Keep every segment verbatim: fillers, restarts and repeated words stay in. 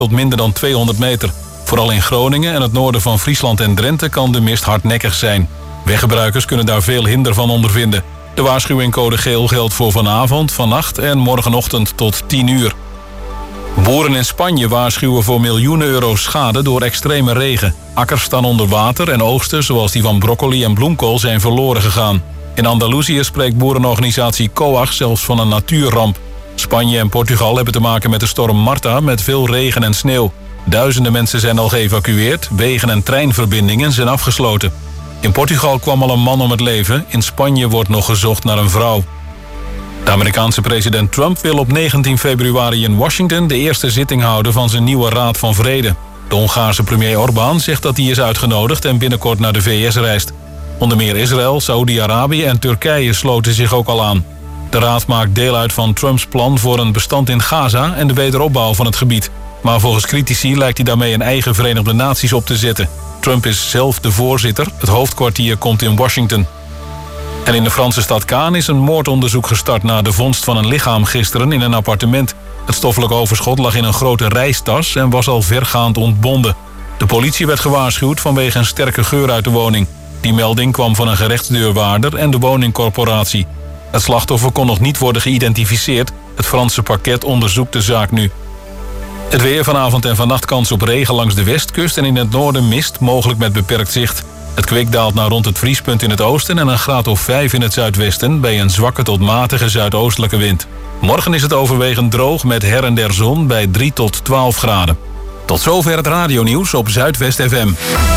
tot minder dan tweehonderd meter. Vooral in Groningen en het noorden van Friesland en Drenthe kan de mist hardnekkig zijn. Weggebruikers kunnen daar veel hinder van ondervinden. De waarschuwing code geel geldt voor vanavond, vannacht en morgenochtend tot tien uur. Boeren in Spanje waarschuwen voor miljoenen euro's schade door extreme regen. Akkers staan onder water en oogsten, zoals die van broccoli en bloemkool, zijn verloren gegaan. In Andalusië spreekt boerenorganisatie C O A G zelfs van een natuurramp. Spanje en Portugal hebben te maken met de storm Marta met veel regen en sneeuw. Duizenden mensen zijn al geëvacueerd, wegen en treinverbindingen zijn afgesloten. In Portugal kwam al een man om het leven, in Spanje wordt nog gezocht naar een vrouw. De Amerikaanse president Trump wil op negentien februari in Washington de eerste zitting houden van zijn nieuwe Raad van Vrede. De Hongaarse premier Orbán zegt dat hij is uitgenodigd en binnenkort naar de V S reist. Onder meer Israël, Saoedi-Arabië en Turkije sloten zich ook al aan. De raad maakt deel uit van Trumps plan voor een bestand in Gaza en de wederopbouw van het gebied. Maar volgens critici lijkt hij daarmee een eigen Verenigde Naties op te zetten. Trump is zelf de voorzitter, het hoofdkwartier komt in Washington. En in de Franse stad Cannes is een moordonderzoek gestart na de vondst van een lichaam gisteren in een appartement. Het stoffelijk overschot lag in een grote reistas en was al vergaand ontbonden. De politie werd gewaarschuwd vanwege een sterke geur uit de woning. Die melding kwam van een gerechtsdeurwaarder en de woningcorporatie. Het slachtoffer kon nog niet worden geïdentificeerd. Het Franse parket onderzoekt de zaak nu. Het weer, vanavond en vannacht kans op regen langs de westkust en in het noorden mist, mogelijk met beperkt zicht. Het kwik daalt naar rond het vriespunt in het oosten en een graad of vijf in het zuidwesten bij een zwakke tot matige zuidoostelijke wind. Morgen is het overwegend droog met her en der zon bij drie tot twaalf graden. Tot zover het radionieuws op Zuidwest F M.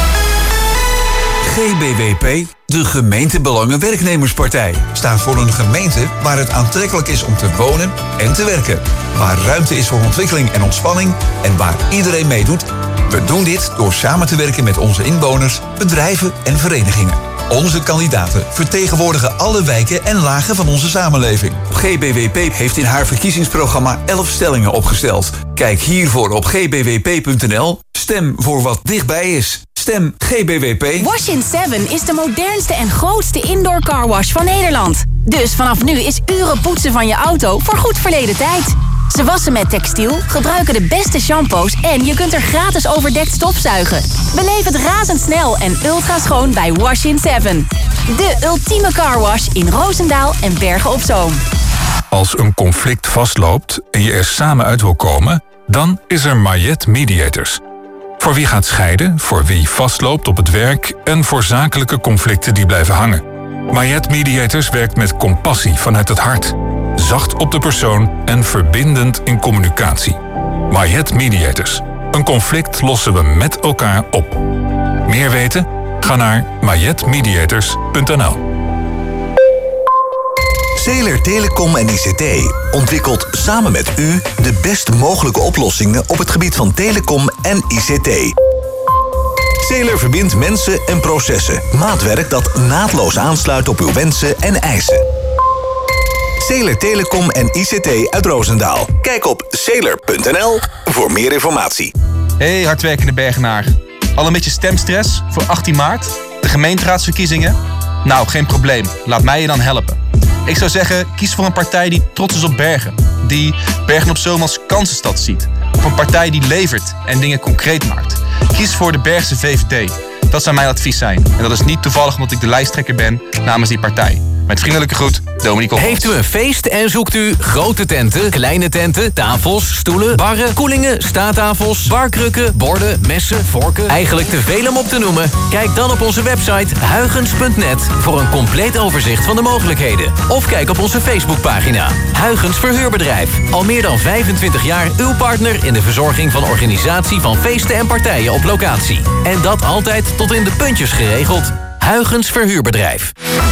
G B W P, de gemeentebelangen-werknemerspartij, staat voor een gemeente waar het aantrekkelijk is om te wonen en te werken. Waar ruimte is voor ontwikkeling en ontspanning en waar iedereen meedoet. We doen dit door samen te werken met onze inwoners, bedrijven en verenigingen. Onze kandidaten vertegenwoordigen alle wijken en lagen van onze samenleving. G B W P heeft in haar verkiezingsprogramma elf stellingen opgesteld. Kijk hiervoor op g b w p punt n l. Stem voor wat dichtbij is. Stem G B W P. Wash in seven is de modernste en grootste indoor carwash van Nederland. Dus vanaf nu is uren poetsen van je auto voor goed verleden tijd. Ze wassen met textiel, gebruiken de beste shampoos en je kunt er gratis overdekt stofzuigen. Beleef het razendsnel en ultra schoon bij Wash in seven. De ultieme carwash in Roosendaal en Bergen op Zoom. Als een conflict vastloopt en je er samen uit wil komen, dan is er Mayet Mediators. Voor wie gaat scheiden, voor wie vastloopt op het werk en voor zakelijke conflicten die blijven hangen. Mayet Mediators werkt met compassie vanuit het hart. Zacht op de persoon en verbindend in communicatie. Mayet Mediators. Een conflict lossen we met elkaar op. Meer weten? Ga naar mayet mediators punt n l. Zeeler Telecom en I C T ontwikkelt samen met u de best mogelijke oplossingen op het gebied van telecom en I C T. Zeeler verbindt mensen en processen. Maatwerk dat naadloos aansluit op uw wensen en eisen. Zeeler Telecom en I C T uit Roosendaal. Kijk op zeeler punt n l voor meer informatie. Hey hardwerkende Bergenaar. Al een beetje stemstress voor achttien maart? De gemeenteraadsverkiezingen? Nou, geen probleem. Laat mij je dan helpen. Ik zou zeggen, kies voor een partij die trots is op Bergen. Die Bergen op Zoom als kansenstad ziet. Of een partij die levert en dingen concreet maakt. Kies voor de Bergse V V D. Dat zou mijn advies zijn. En dat is niet toevallig omdat ik de lijsttrekker ben namens die partij. Met vriendelijke groet, Dominique Opmans. Heeft u een feest en zoekt u grote tenten, kleine tenten, tafels, stoelen, barren, koelingen, staattafels, barkrukken, borden, messen, vorken? Eigenlijk te veel om op te noemen? Kijk dan op onze website huygens punt net voor een compleet overzicht van de mogelijkheden. Of kijk op onze Facebookpagina. Huygens Verhuurbedrijf. Al meer dan vijfentwintig jaar uw partner in de verzorging van organisatie van feesten en partijen op locatie. En dat altijd tot in de puntjes geregeld. Huygens Verhuurbedrijf.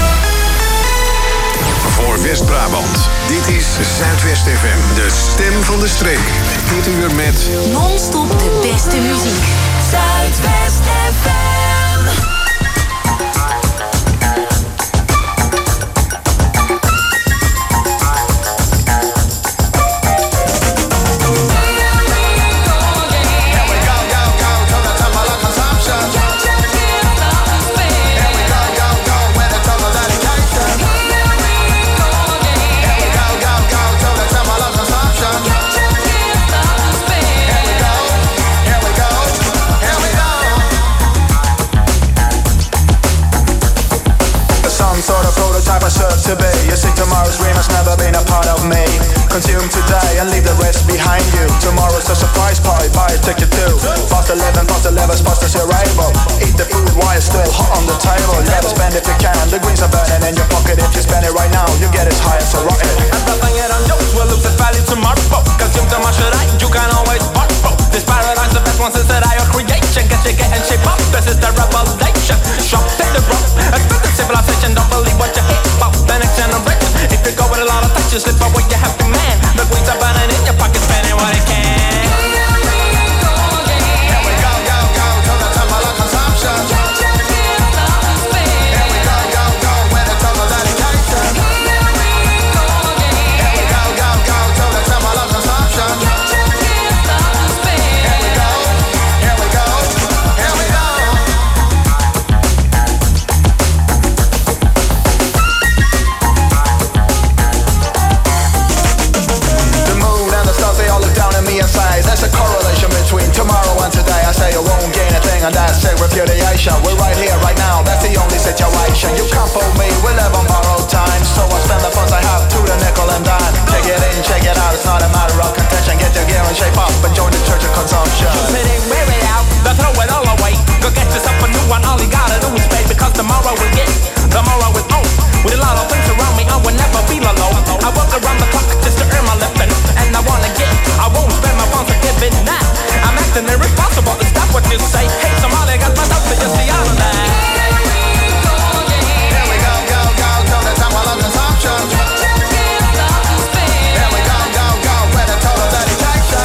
Voor West-Brabant. Dit is Zuidwest F M, de stem van de streek. Dit uur met non-stop de beste muziek. Zuidwest F M. Here we go. take you to. Past eleven, past eleven, past the cerebral. Eat the food while it's still hot on the table. Never spend if you can. The greens are burning in your pocket. If you spend it right now, you get as high as a rocket. And nothing yet on jokes will lose its value tomorrow. Cause you too much right, you can always borrow. This paradigm's the best one since that I creation. Get you getting shape up, this is the revelation. Shop, take the rope, expect the civilization. Don't believe what you hear about the next generation. If you go with a lot of touches, slip away, you have to man. The greens are burning in your pocket, spending what it can. Here we go, go, go, to the temple of consumption. Here we go, go, go, with the total dedication. Here we go, go, go, to the temple of consumption. Here we go, here we go, here we go. The moon and the stars, they all look down at me and say there's a correlation between tomorrow and today. I say you won't gain a thing and that's it, repudiation. We're right here, right now, that's the only situation. You can't fool me, we live on borrowed time. So I spend the funds I have to the nickel and dime. Check it in, check it out, it's not a matter of contention. Get your gear and shape up and join the church of consumption. Keep it in, wear it out, then throw it all away. Go get yourself a new one, all you gotta do is pay. Because tomorrow we get, tomorrow is on. With a lot of things around me, I will never feel alone. I work around the clock just to earn my living. And I wanna get, I won't spend my funds to give it now. I'm acting irresponsible, to stop what you say. Hey, somebody got my doubts, so just the other night. Here we go, go, go, to the temple of consumption. Here we go, go, go, with the total dedication.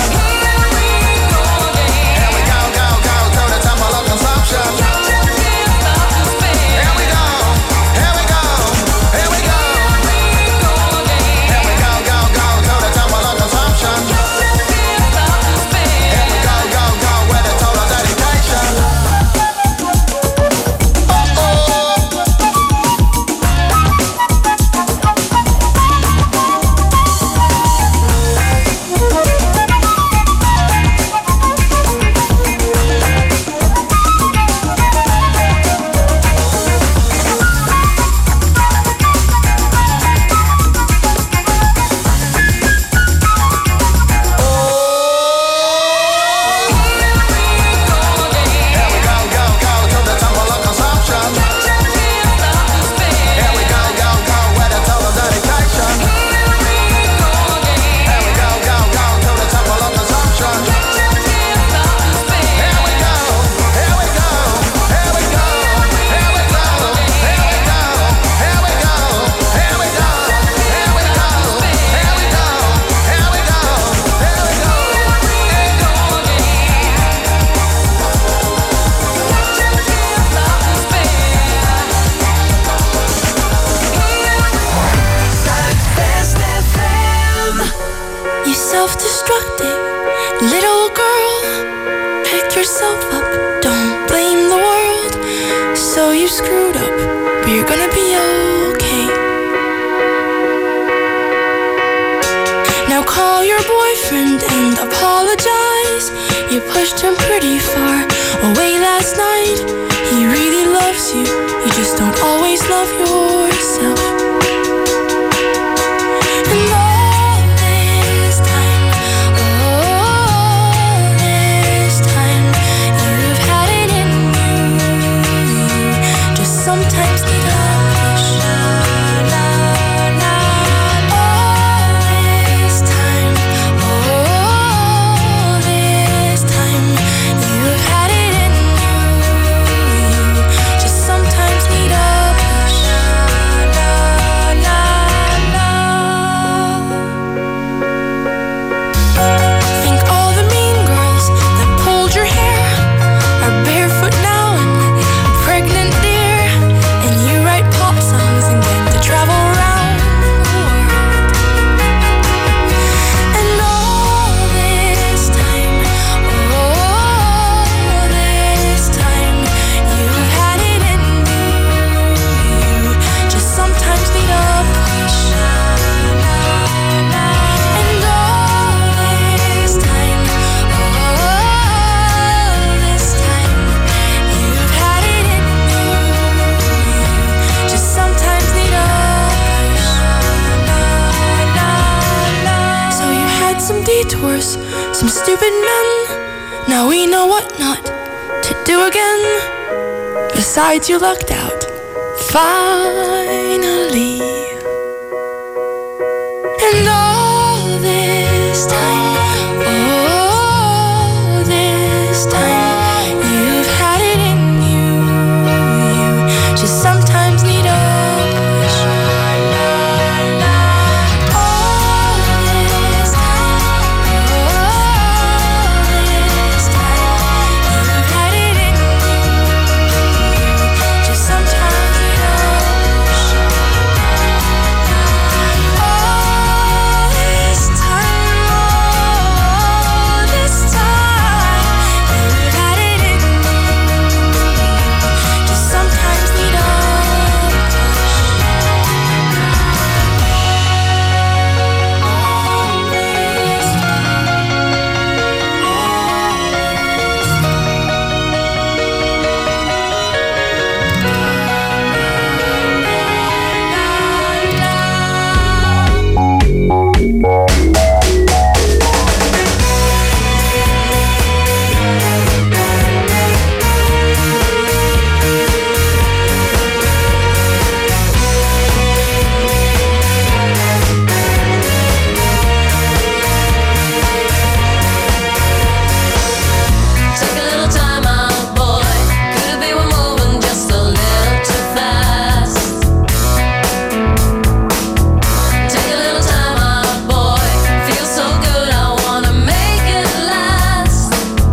Here we go, go, go, to the temple of consumption. Here we go, here we go, here we go. Here we go, go, go, to the temple of consumption. Here we go, go, go, with the total dedication. Here we go, go, go, to the temple of consumption. Here we go, go, go, with the total dedication. Here we go, go, go, to the temple of consumption. Here we go, here we go, here we go, here we go, here we go, here we go, here we go, here we go, here we go, here we go, here we go. You self-destructive little girl, pick yourself up, don't blame the world. So you screwed up, but you're gonna be okay. Now call your boyfriend and apologize. You pushed him pretty far away last night. He really loves you, you just don't always love yourself. And all this time, all this time, you've had it in you. Just sometimes need a push. All this time, all this time, you've had it in you. Just sometimes need a push. Think all the mean girls that pulled your hair are barefoot now and pregnant, dear. And you write pop songs and get to travel around the world. And all this time, all this time, you've had it in you. Just sometimes need a push. And all this time, all this time, you've had it in you. Just sometimes need a push. So you had some detours, some stupid men. Now we know what not to do again. Besides, you lucked out. Finally. And all this time, all this time, you've had it in you. You just sometimes need a push. All this time, all this time, you've had it in you. You just sometimes need a push. All this time, all this time, you've had it in you. Just sometimes need a Take a little time out, boy. Could it be we're moving just a little too fast? Take a little time out, boy. Feels so good, I wanna make it last.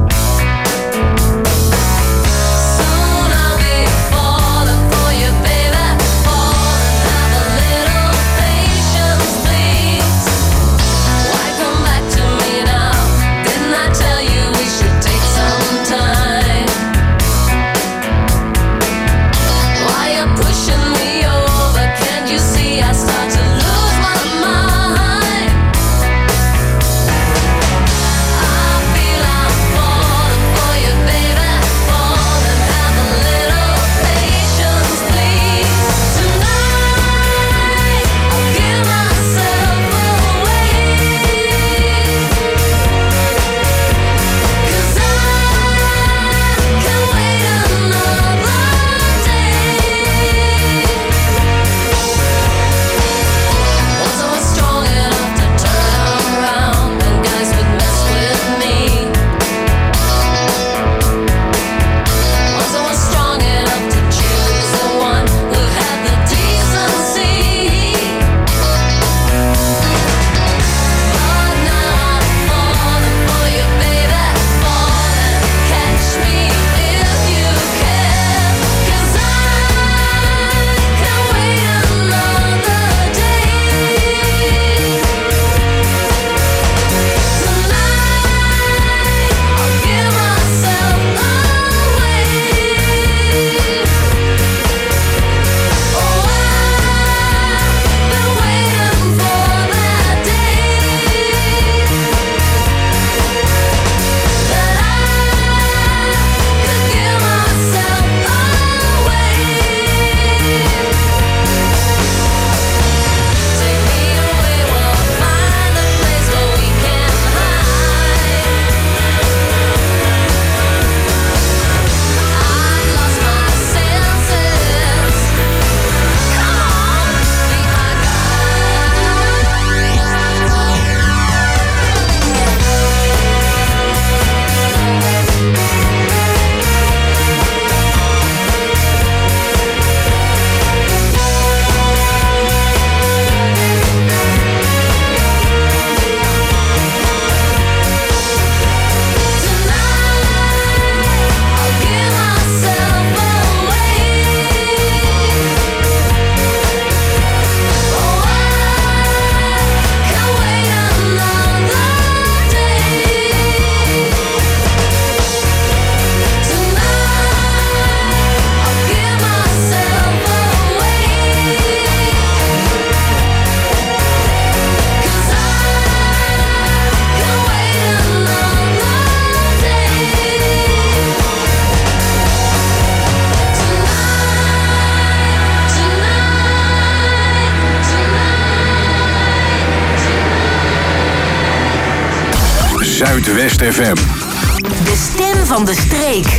Soon I'll be falling for you, baby. Falling, have a little patience, please. Why come back to me now? Didn't I tell you we should take some time? Why you pushing me over? Can't you see I start to lose my mind? I feel I'm falling for you, baby. Falling, have a little patience, please. Tonight I'll give myself away. 'Cause I can't wait another day. Was I strong enough to turn around when guys would mess with me? Was I strong enough to choose the one who had the decency? But now I'm falling for you, baby. Falling, catch me if you can. 'Cause I can't wait another day. Tonight I'll give myself away. Oh, I've been waiting for that day that I could give myself away. Take me away, we'll find a place where we can hide. I've lost my senses. Come on, be my I'll give myself away. Oh, I can't wait another day. Tonight I'll give myself away. 'Cause I can't wait another day. Zuidwest F M. De stem van de streek.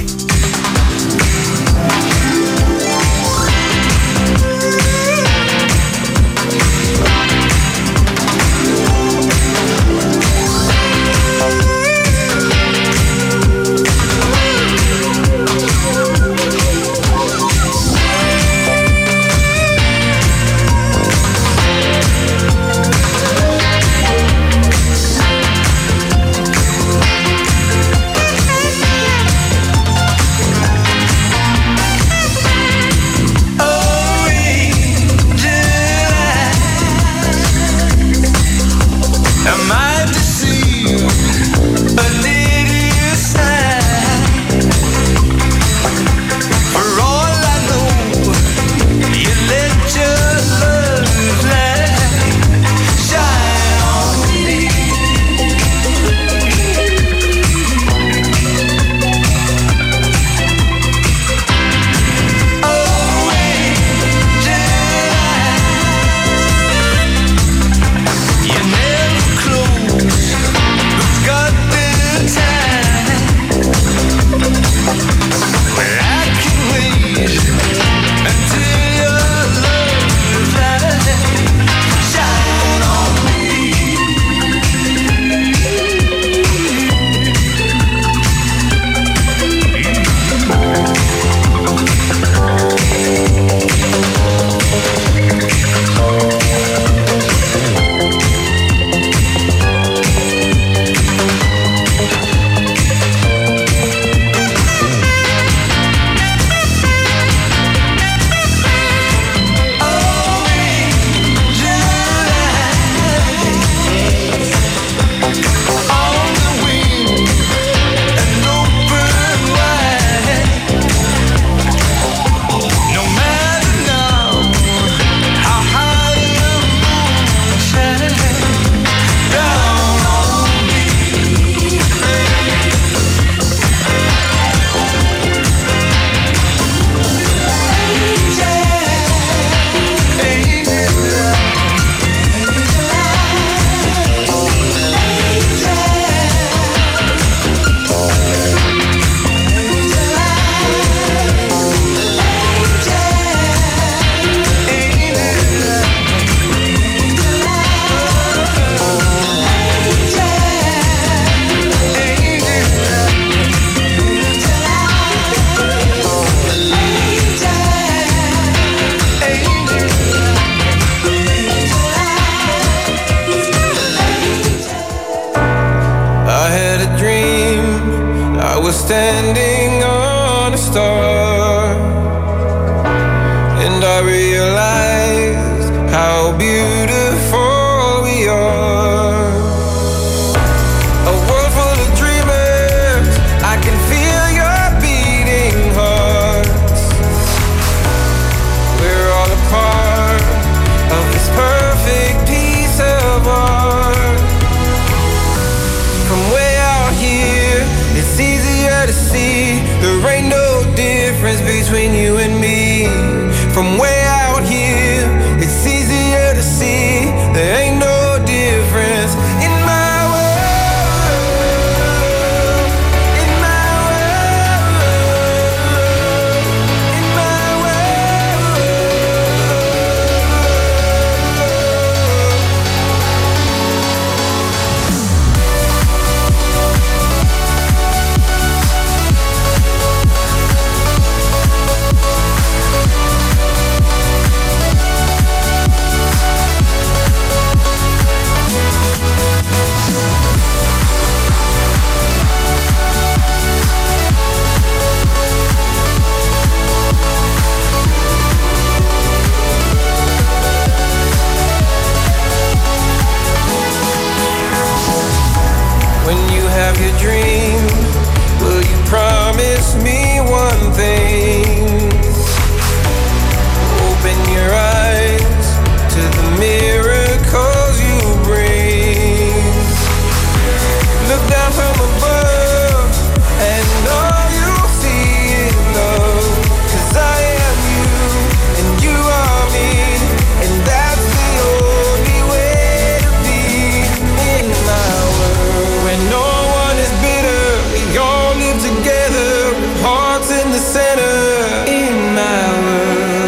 standing on a star, and I realized how beautiful we are. A world full of dreamers, I can feel your beating hearts. We're all a part of this perfect piece of art. From way out here, it's easier to see there ain't no difference between you and me. From way out here, it's easier to see there ain't no difference in my world, in my world, in my world.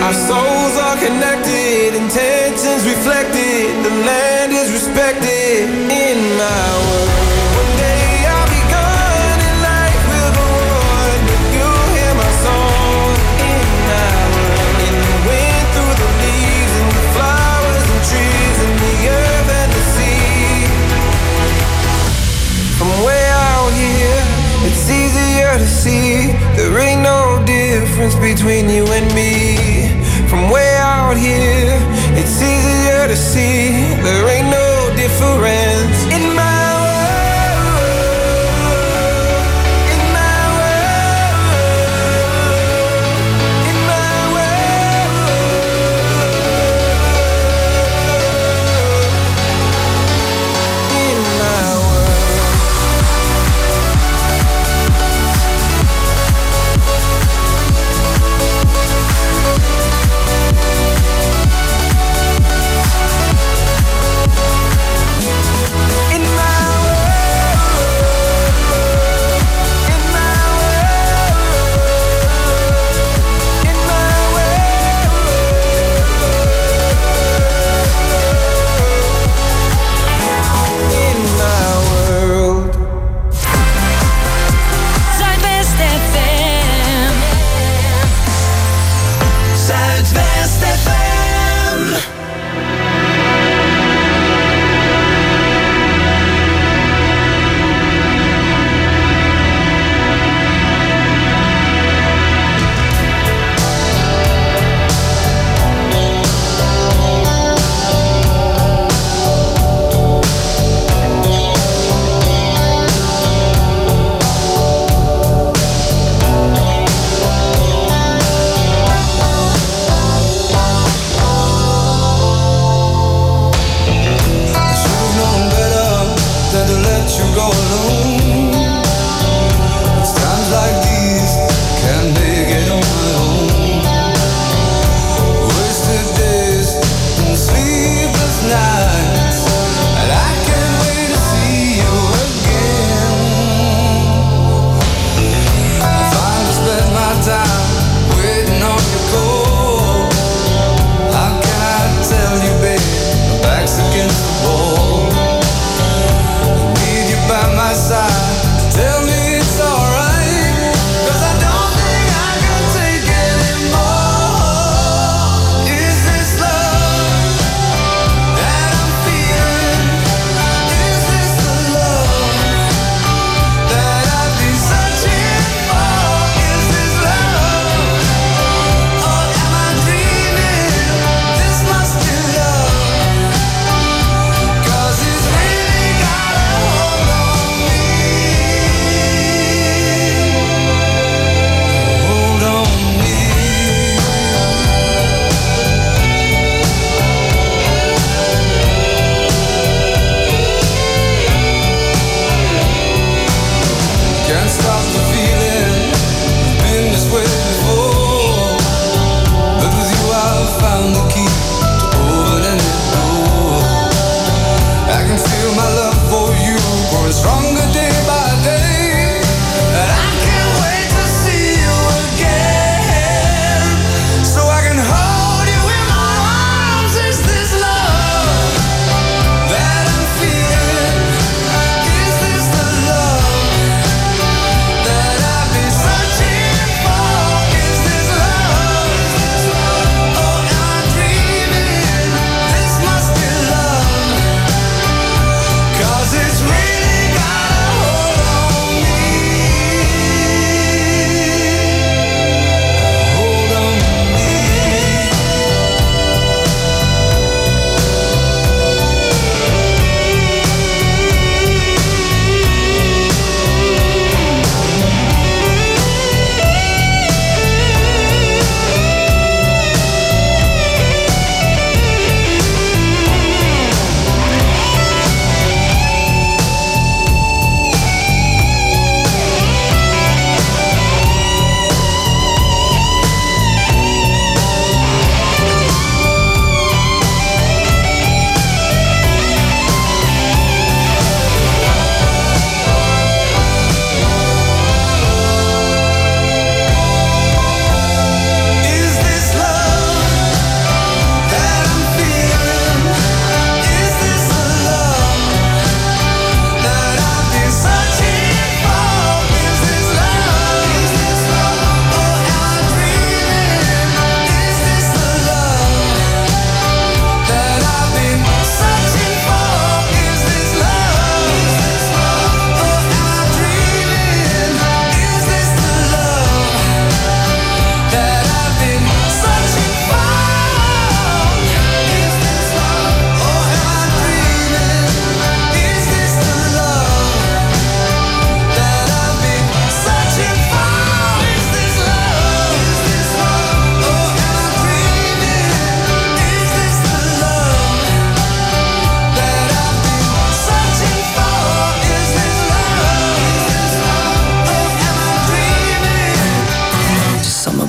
Our souls are connected, intentions reflected. The land is respected in my world. One day I'll be gone and life will go on, but you'll hear my song in my world. In the wind, through the leaves, and the flowers and trees, and the earth and the sea. From way out here, it's easier to see. There ain't no difference between you and me. From way out here, it's easier to see. There ain't no difference in my world, in my world, in my world, in my world.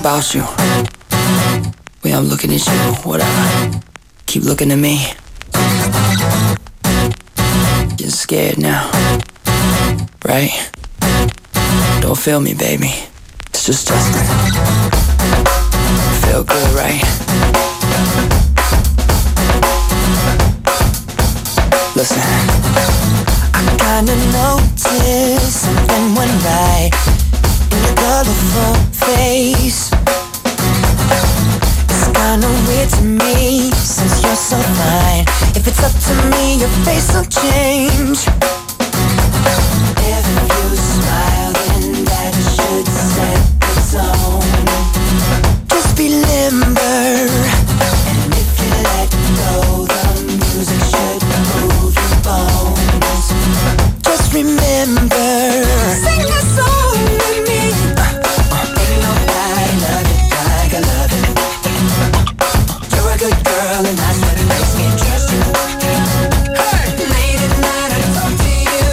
about you. Way I'm looking at you, whatever. Keep looking at me. You're scared now, right? Don't feel me, baby. It's just Justin. Feel good, right? Listen. I kinda noticed something went right in your colorful face. It's kinda weird to me since you're so fine. If it's up to me, your face will change. If you smile, then that should set the tone. Just be limber, and if you let go, the music should move your bones. Just remember, sing that song with me. Ain't nobody love it like I love it. You're a good girl, and that's what makes me trust you. Hey, late at night I talk to you.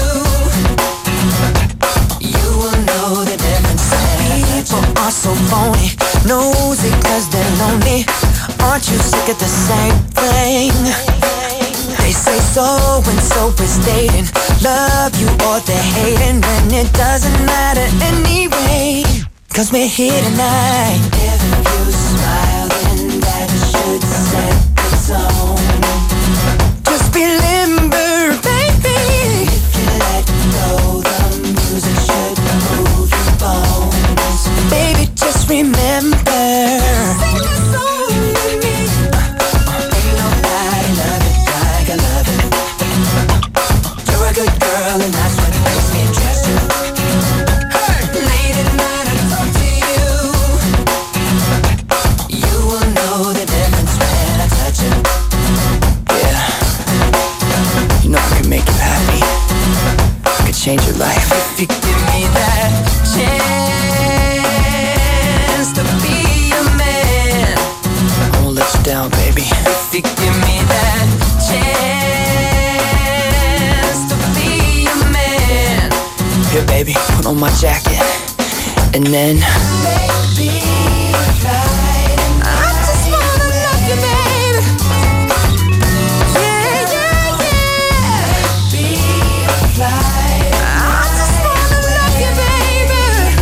You will know the difference. People are so phony, nosy 'cause they're lonely. Aren't you sick of the same thing? They say so and so is dating, love you or they're hating, when it doesn't matter anyway, 'cause we're here tonight. If you smile, then that should set the tone. Just be limber, baby. If you let go, the music should move your bones. Baby, just remember, sing a song with me. Ain't nobody love it like I love it. You're a good girl, and that's what makes me trust you. Hey, late at night I talk to you. You will know the difference when I touch you. Yeah, you know I can make you happy. I could change your life if you give me that chance to be a man. I won't let you down, baby. If you give me that chance to be a man. Here, baby, put on my jacket, and then baby, I just wanna love you, baby. Yeah, yeah, yeah. Baby, I just wanna love you, baby.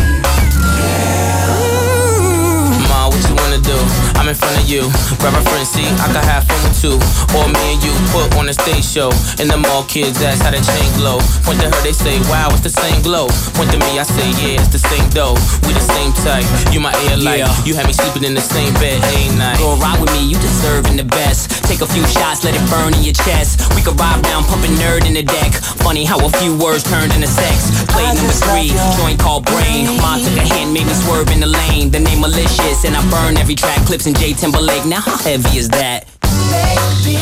Ma, what you wanna do? I'm in front of you. Grab a friend, see, I can have fun with two. Or me and you put on a stage show. And them all kids ask how the chain glow. Point to her, they say, wow, it's the same glow. Point to me, I say, yeah, it's the same dough. We the same type. You my air light. Yeah. You had me sleeping in the same bed every night. Go ride with me, you deserving the best. Take a few shots, let it burn in your chest. We could ride down, pumping nerd in the deck. Funny how a few words turned into sex. Play number three, joint called Brain. Mom took a hand, made me swerve in the lane. The name malicious, and I burn every track. Clips in J Timberlake. Now how heavy is that? Baby,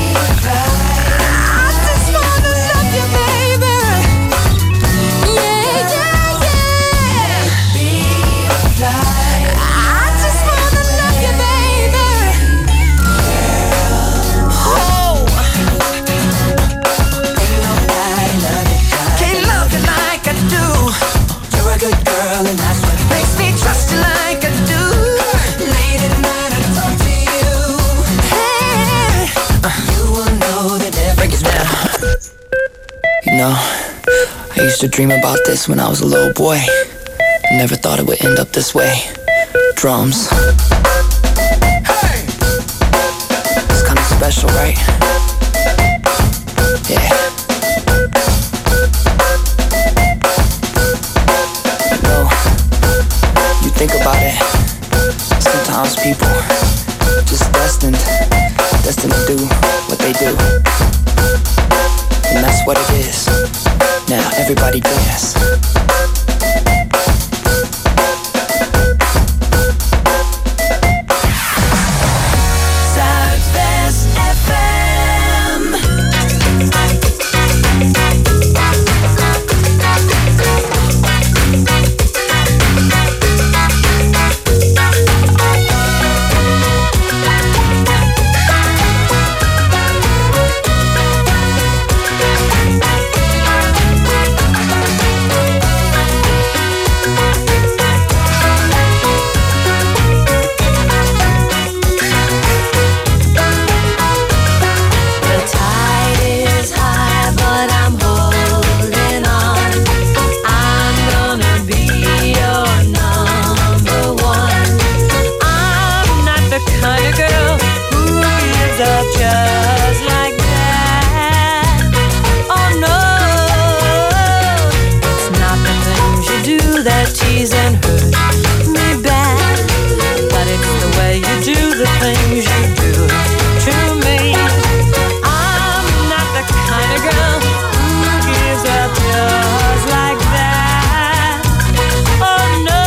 I just wanna love you, baby. Yeah, yeah, yeah. Baby, I just wanna love you, baby. Oh, ain't nobody love you like, can't love you like I do. You're a good girl, and that's what makes me trust you like I do. Late at night I talk to you. Hey, you will know the difference now. You know, I used to dream about this when I was a little boy. I never thought it would end up this way. Drums. Hey, it's kind of special, right? Yeah. You know, you think about it. Sometimes people just destined, destined to do what they do. And that's what it is. Now everybody dance. Zuidwest F M. hurt me bad, but it's the way you do the things you do to me. I'm not the kind of girl who gives up just like that. Oh no,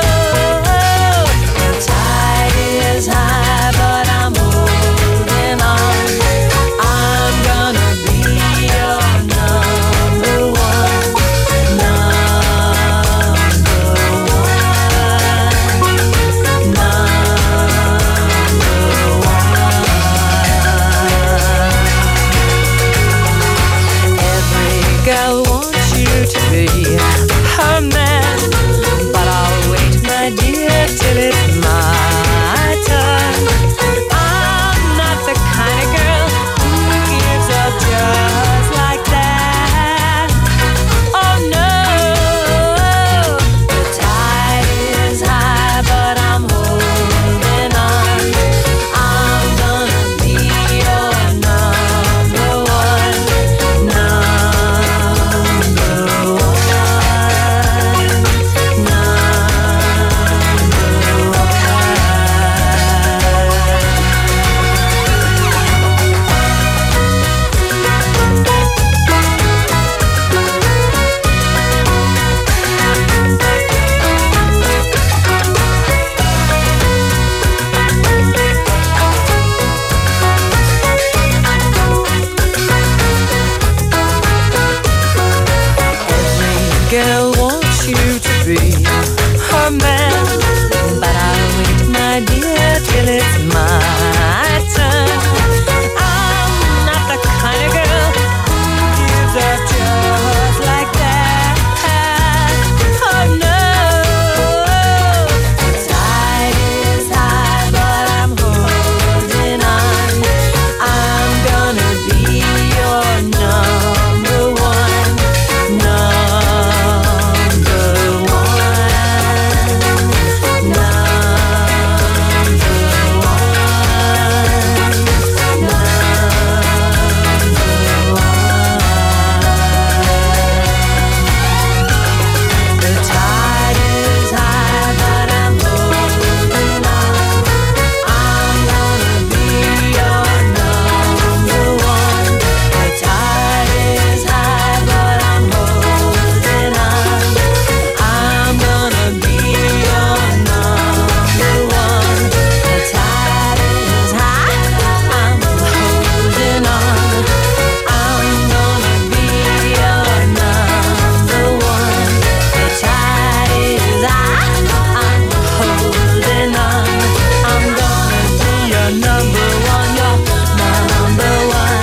the tide is high, but I'm holding on. I'm gonna be your number one, number one, number one. Every girl wants you to be her man, but I'll wait, my dear, till it's my turn. I'm not the kind of girl who gives up just like that. Oh no, the tide is high, but I'm holding on. I'm gonna be your number one, number one, Every girl wants you to be her man, but I'll wait, my dear, till it's my turn. I'm not the kind of girl who gives up just like that. Oh no, the tide is high, but I'm holding on. I'm gonna be your number one, number one, the tide is high, but I'm holding on. I'm gonna be your number one. The tide is high, but I'm holding on. I'm gonna be your number one. The tide is high, I'm holding on. I'm gonna be your number one. The tide is high, I'm holding on. I'm gonna be your number one, your number one.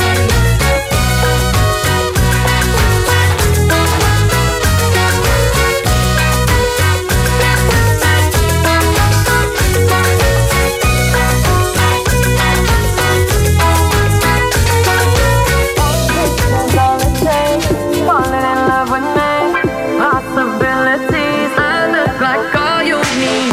Falling in love with me, possibilities. I look like all you need.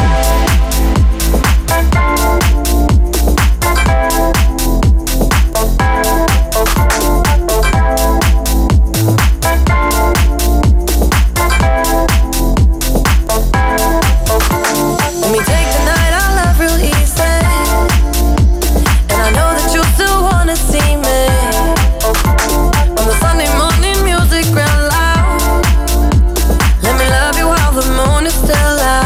Let me take the night, I love real easy, and I know that you still wanna see me. On the Sunday morning music real loud, let me love you while the moon is still out.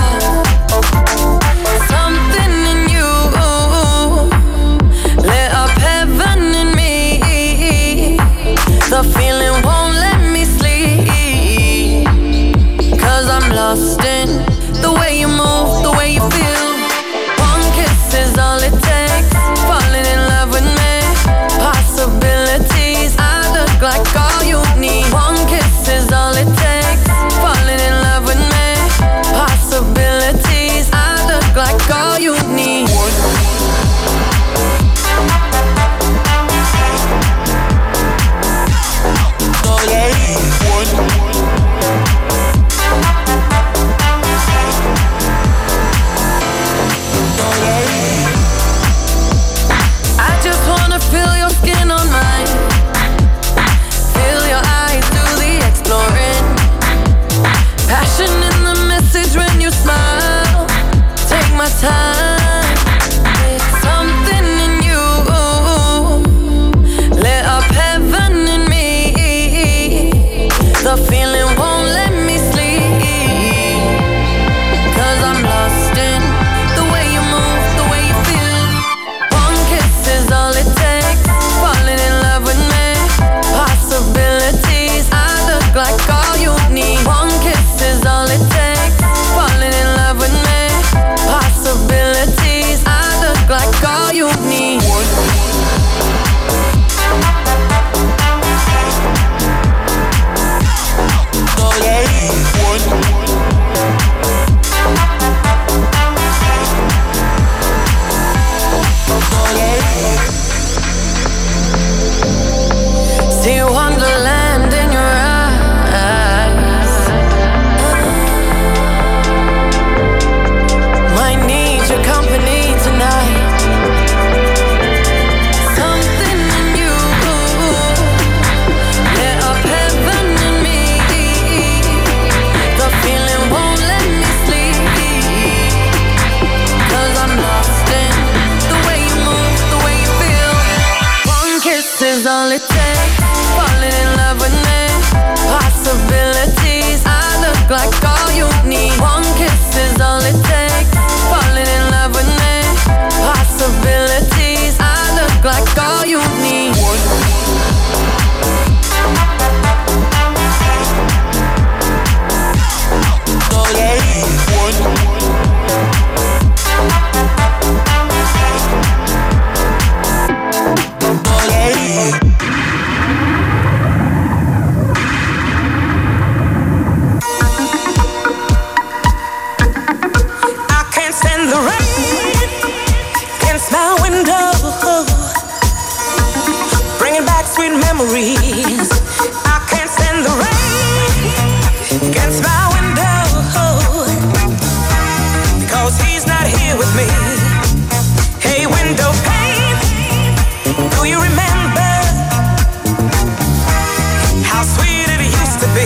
stand the rain against my window, bringing back sweet memories. I can't stand the rain against my window, because he's not here with me. Hey, window pane, do you remember how sweet it used to be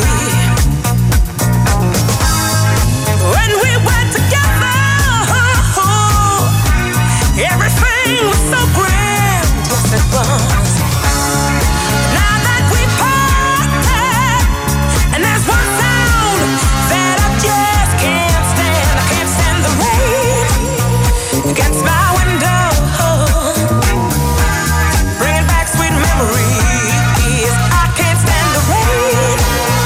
when we were together? Everything was so grand, yes it was. Now that we parted, and there's one sound that I just can't stand. I can't stand the rain against my window, bringing back sweet memories. I can't stand the rain.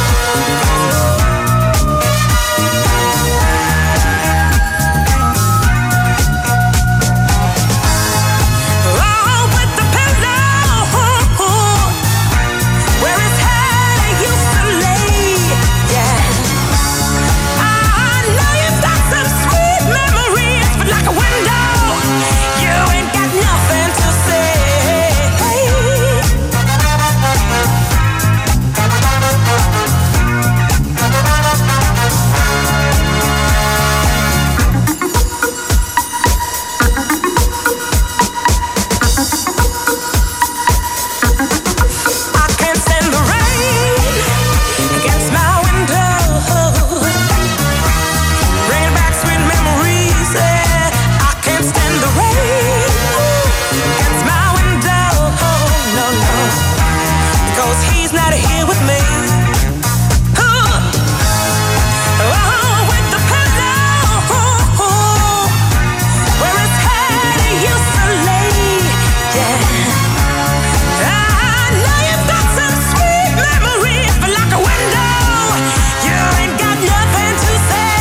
Oh, with the pillow where his head used to lay, yeah. I know you've got some sweet memories, but like a window, you ain't got nothing to say. I can't stand the rain against my window, bringing back sweet memories. Yeah. I can't stand the rain against my window, no, no, because he's not here with me. Oh, with the pillow where his head used to lay, yeah. I know you've got some sweet memories, but like a window, you ain't got nothing to say.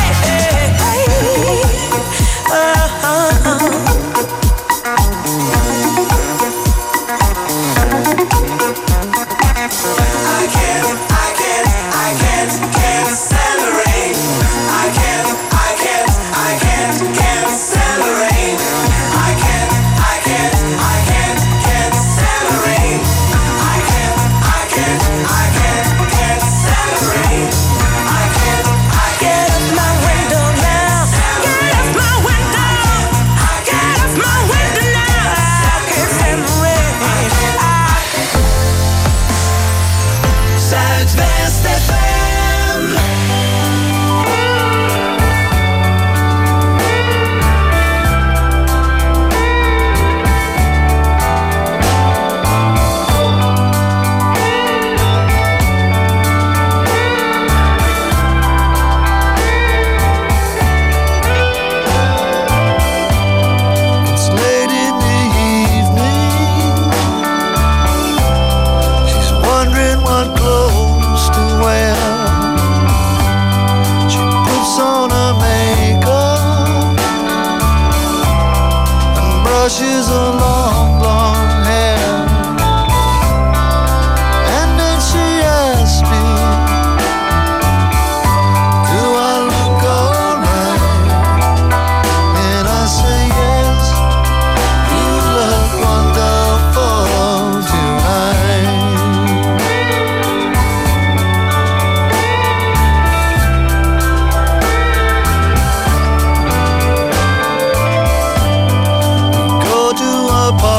I can't, I can't, I can't, can't stand the rain. I can't, I can't, I can't, can't stand the rain. I can't, I can't, I can't, can't stand the rain. I can't, I can't, I can't, can't stand the rain. I can't, I get off my window now. Get off my window. Get off my window now. I can't stand the rain. Zuidwest F M. It's late in the evening. She's wondering what clothes to wear. She puts on her makeup and brushes her long blonde hair. And then she asks me, do I look alright? And I say yes, you look wonderful tonight. Go to a party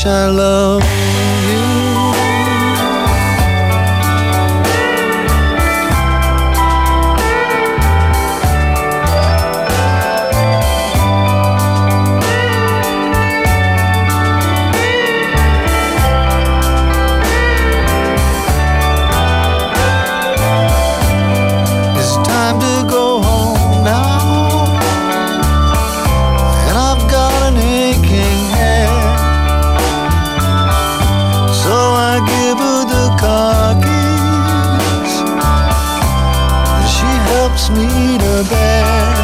wish I loved you. It's time to go home now, and I've got an aching head, so I give her the car keys, and she helps me to bed.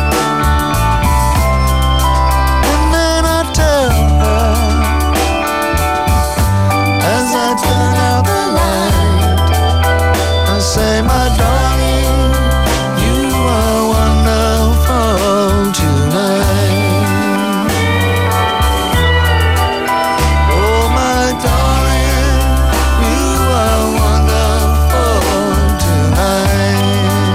And then I tell her, as I turn out the light, I say, my darling, you are wonderful tonight. Oh, my darling, you are wonderful tonight.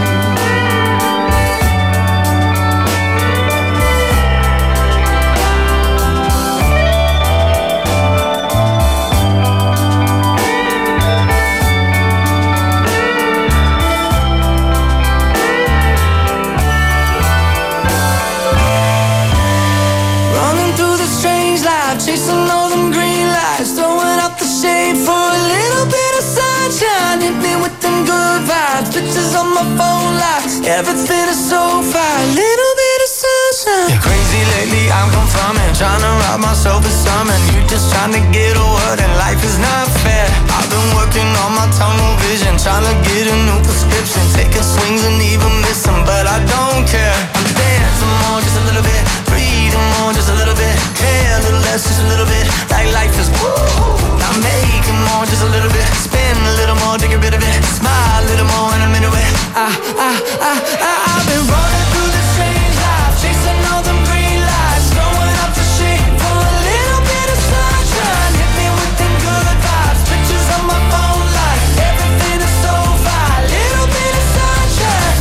Running through the strange life, chasing all them green lights, throwing up the shade for a little bit of sunshine. Hit me with them good vibes, pictures on my phone lights, everything is so fine. Little bit of sunshine. You're crazy lately, I'm confirming. Trying to rob myself of something. You're just trying to get a word and life is not fair. I've been working on my tunnel vision, trying to get a new prescription, taking swings and even missing, but I don't care. I'm dancing more, just a little bit, breathing more, just a little bit, care a little less, just a little bit, like life is woo. I'm making more, just a little bit, spin a little more to get rid of it, smile a little more and I'm into it. I, I, I, I, I've been running through the strange life, chasing all them green lights, throwing up the shade for a little bit of sunshine. Hit me with them good vibes, pictures on my phone light, everything is so fine. Little bit of sunshine.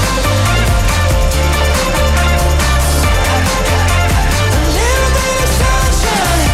A little bit of sunshine.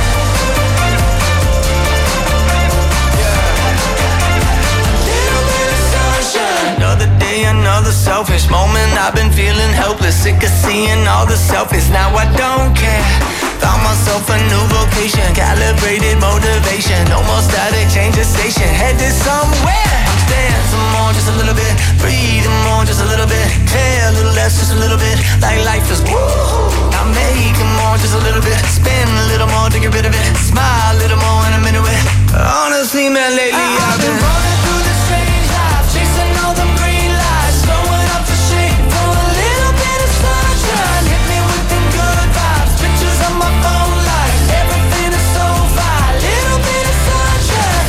Little bit of sunshine. Another day, another selfish moment. I've been feeling helpless, sick of seeing all the selfies. Now I don't care. Found myself a new vocation, calibrated motivation. No more static, change the station, headed somewhere. I'm dancing more, just a little bit, breathing more, just a little bit, care a little less, just a little bit, like life is woo. I'm making more, just a little bit, spin a little more to get rid of it, smile a little more and I'm into it. Honestly, man, lately I, I've been running through the strange life, chasing all them green lights, throwing up the shade for a little bit of sunshine. Hit me with them good vibes, pictures on my phone light, everything is so fine. Little bit of sunshine.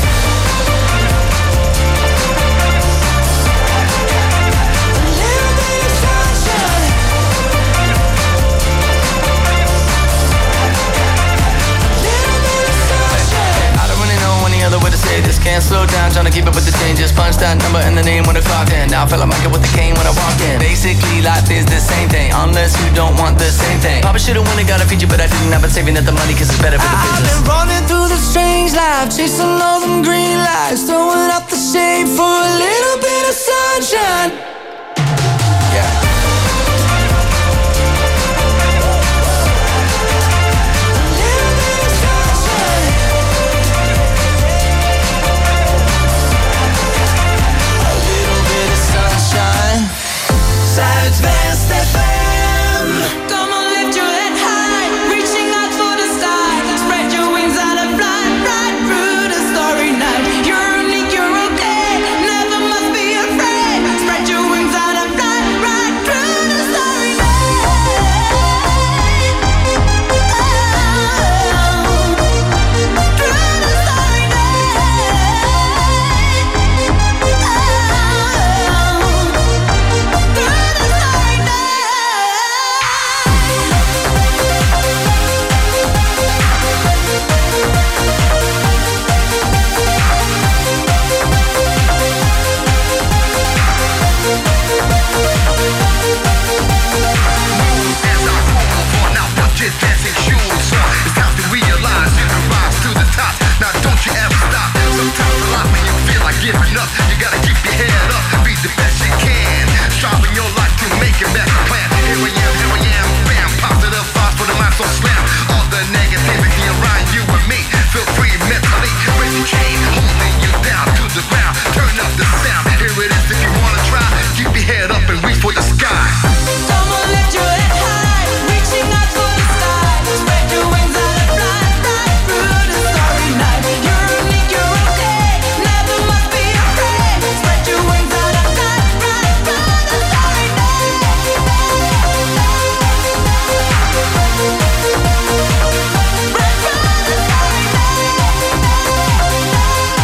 A little bit of sunshine. A little bit of sunshine. I don't really know any other way to say this. Can't slow down, trying to keep up with the changes. Punch that number in the name when I clocked in. Now I feel like Michael with the cane when I walk in. Basically, life is the same thing, unless you don't want the same thing. Probably should've won and got a feature, but I didn't. I've been saving up the money cause it's better for the business. I've been running through the strange life, chasing all them green lights, throwing up the shade for a little bit of sunshine. Yeah. Zuidwest F M. Come on, lift your head high, reaching out for the stars. Spread your wings out and fly right through the starry night. You're unique, you're okay, never must be afraid. Spread your mentally. Break the chain, holding you down to the ground. Turn up the sound, here it is if you wanna try. Keep your head up and reach for the sky. Someone lift your head high, reaching out for the sky. Spread your wings out and fly, fly through the starry night. You're unique, you're okay, never must be afraid. Spread your wings out and fly, fly through the starry night. Spread through the starry night.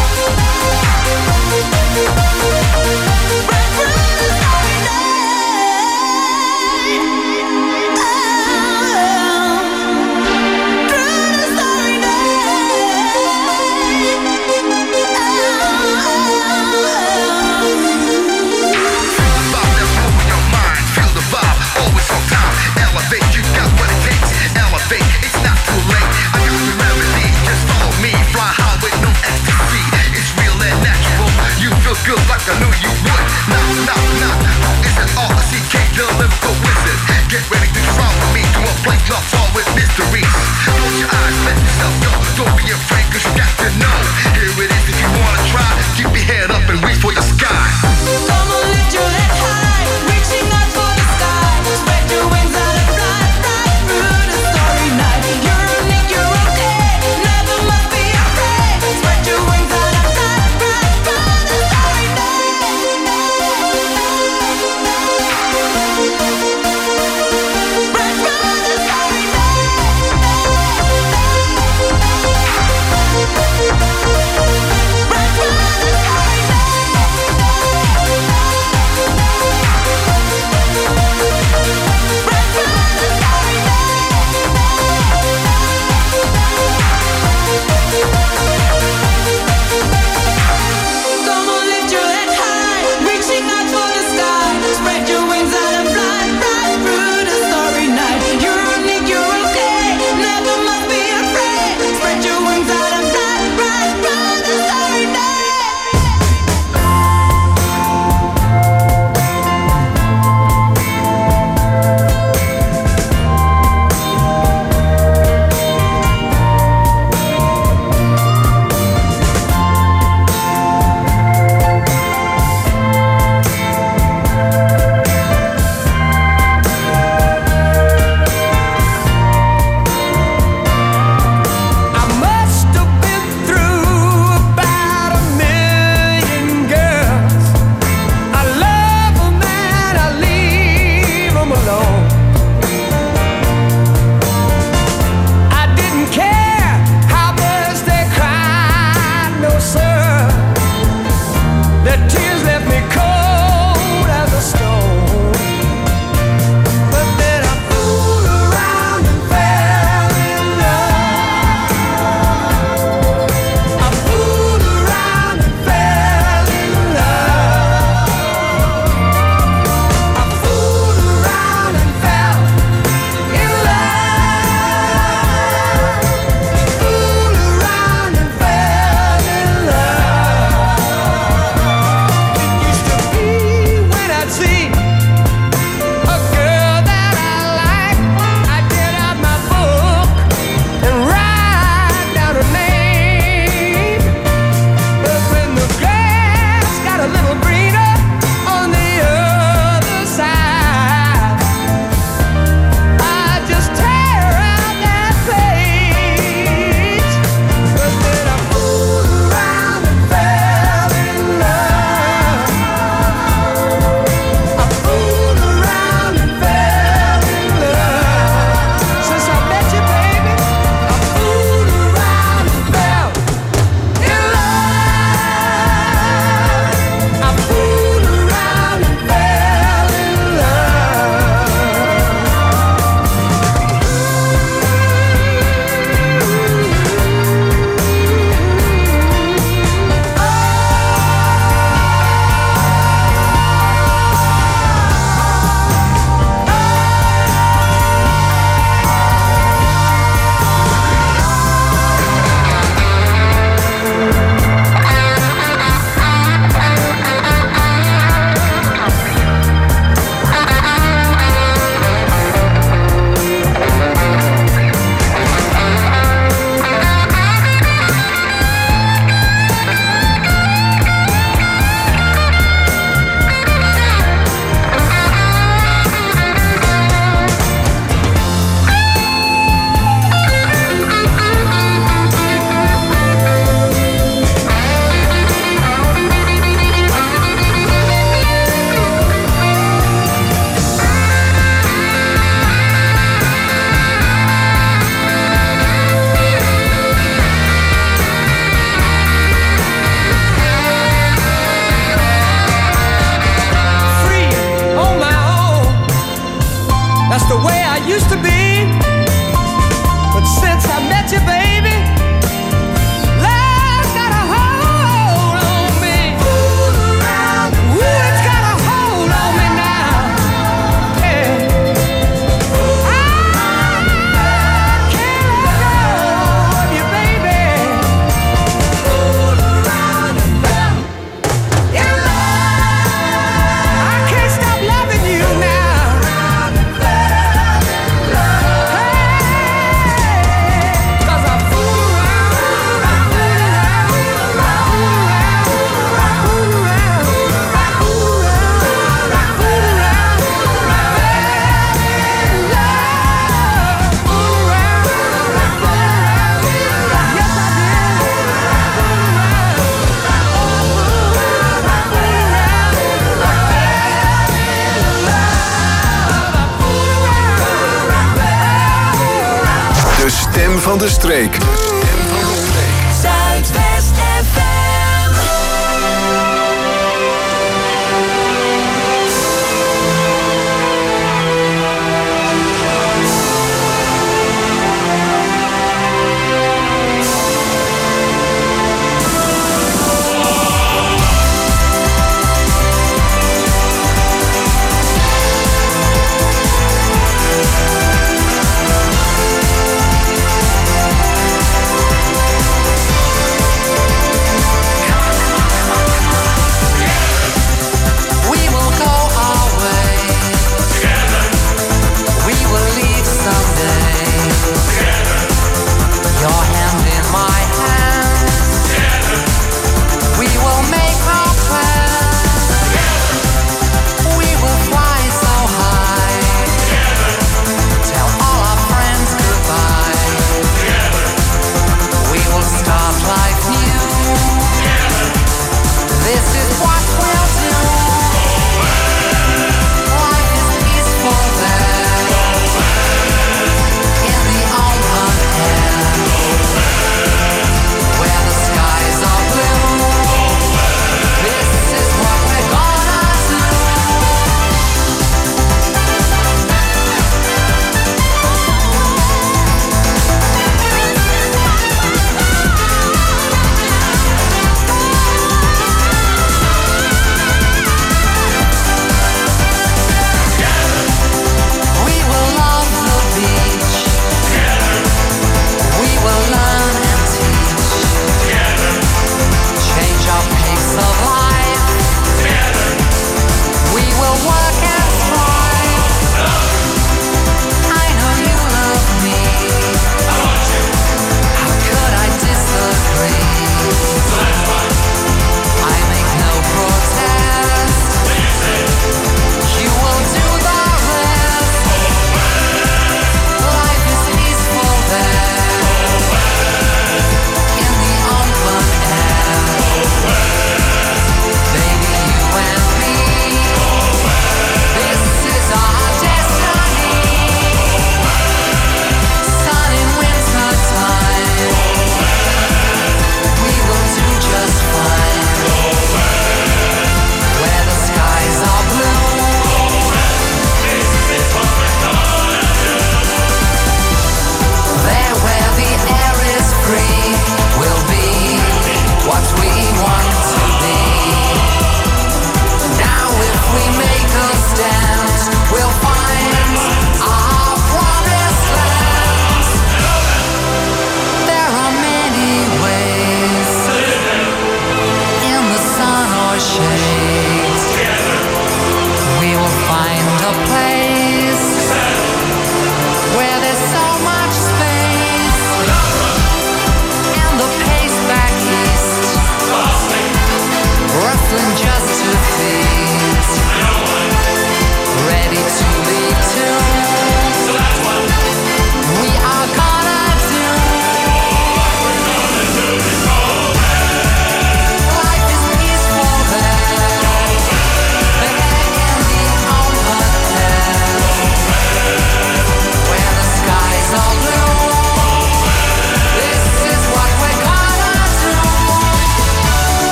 van de streek. Zuidwest.